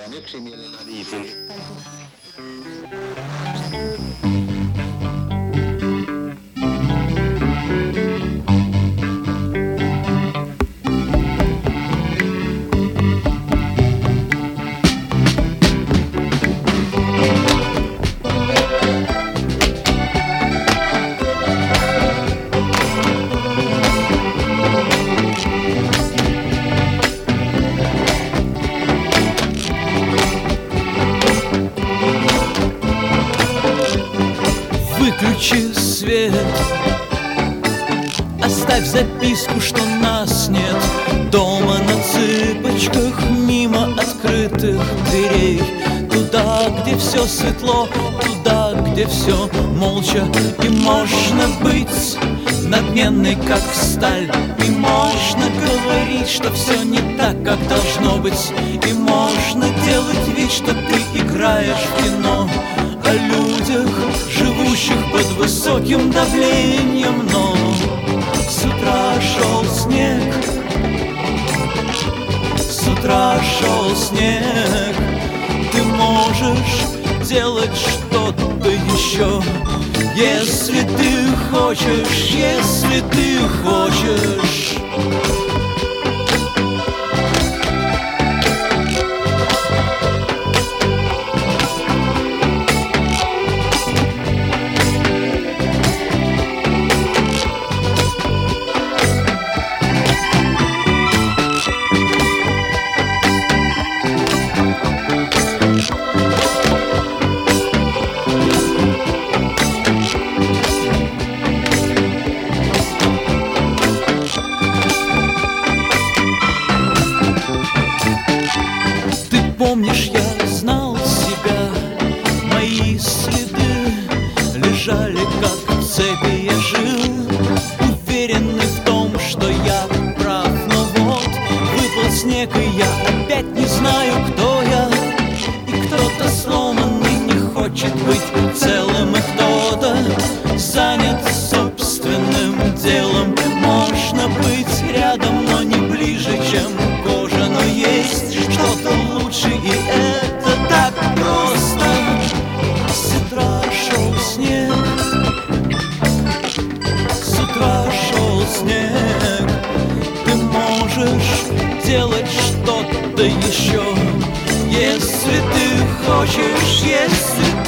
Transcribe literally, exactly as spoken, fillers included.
on yksimielinen liitys. Выключи свет, оставь записку, что нас нет дома. На цыпочках мимо открытых дверей, туда, где все светло, туда, где все молча. И можно быть надменной, как сталь, и можно говорить, что все не так, как должно быть, и можно делать вид, что ты играешь в кино о людях, живущих под высоким давлением. Но с утра шел снег, с утра шел снег. Ты можешь делать что-то еще, если ты хочешь, если ты хочешь. Помнишь, я знал себя, мои следы лежали как цепи. Я жил, уверенный в том, что я прав. Но вот выпал снег, и я опять не знаю, кто я. И кто-то сломанный не хочет быть целым, и кто-то занят собственным делом. Можно быть рядом, но не ближе, чем кожа. Но есть что-то лучше, и это так просто. С утра шел снег, с утра шел снег. Ты можешь делать что-то еще, если ты хочешь, если